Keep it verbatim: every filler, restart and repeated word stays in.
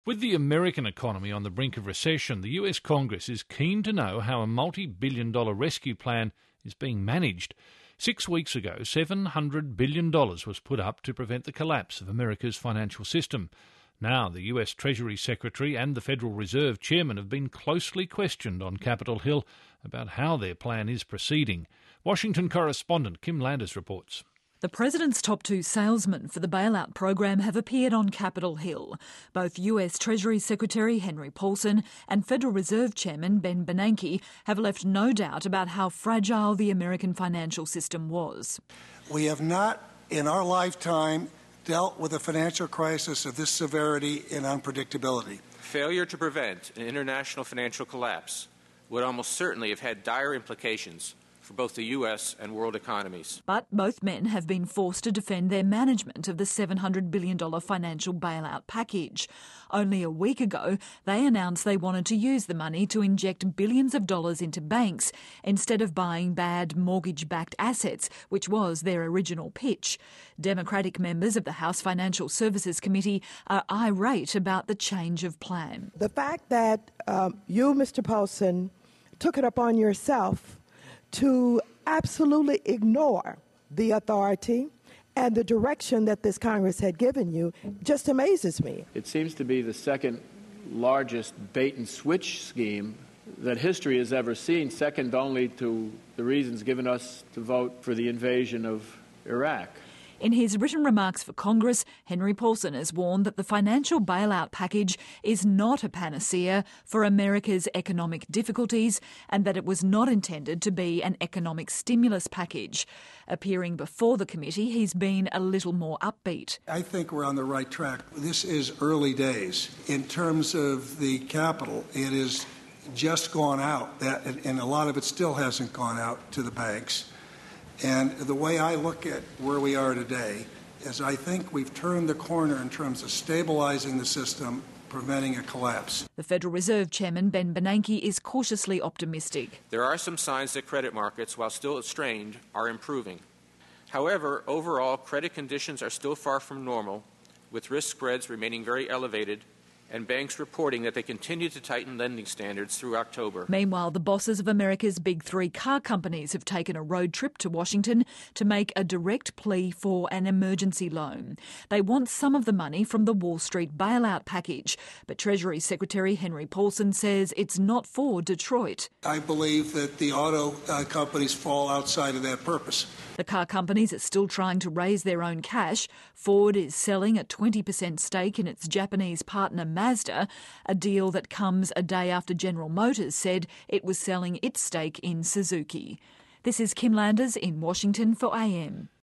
With the American economy on the brink of recession, the U S Congress is keen to know how a multi-billion dollar rescue plan is being managed. Six weeks ago, seven hundred billion dollars was put up to prevent the collapse of America's financial system. Now, the U S Treasury Secretary and the Federal Reserve Chairman have been closely questioned on Capitol Hill about how their plan is proceeding. Washington correspondent Kim Landers reports. The President's top two salesmen for the bailout program have appeared on Capitol Hill. Both U S Treasury Secretary Henry Paulson and Federal Reserve Chairman Ben Bernanke have left no doubt about how fragile the American financial system was. We have not, in our lifetime, dealt with a financial crisis of this severity and unpredictability. Failure to prevent an international financial collapse would almost certainly have had dire implications for both the U S and world economies. But both men have been forced to defend their management of the seven hundred billion dollars financial bailout package. Only a week ago, they announced they wanted to use the money to inject billions of dollars into banks instead of buying bad mortgage-backed assets, which was their original pitch. Democratic members of the House Financial Services Committee are irate about the change of plan. The fact that um, you, Mister Paulson, took it upon yourself to absolutely ignore the authority and the direction that this Congress had given you just amazes me. It seems to be the second largest bait-and-switch scheme that history has ever seen, second only to the reasons given us to vote for the invasion of Iraq. In his written remarks for Congress, Henry Paulson has warned that the financial bailout package is not a panacea for America's economic difficulties and that it was not intended to be an economic stimulus package. Appearing before the committee, he's been a little more upbeat. I think we're on the right track. This is early days. In terms of the capital, it has just gone out, that, and a lot of it still hasn't gone out to the banks. And the way I look at where we are today is I think we've turned the corner in terms of stabilizing the system, preventing a collapse. The Federal Reserve Chairman Ben Bernanke is cautiously optimistic. There are some signs that credit markets, while still strained, are improving. However, overall, credit conditions are still far from normal, with risk spreads remaining very elevated and banks reporting that they continue to tighten lending standards through October. Meanwhile, the bosses of America's big three car companies have taken a road trip to Washington to make a direct plea for an emergency loan. They want some of the money from the Wall Street bailout package, but Treasury Secretary Henry Paulson says it's not for Detroit. I believe that the auto uh, companies fall outside of that purpose. The car companies are still trying to raise their own cash. Ford is selling a twenty percent stake in its Japanese partner Mazda, a deal that comes a day after General Motors said it was selling its stake in Suzuki. This is Kim Landers in Washington for A M.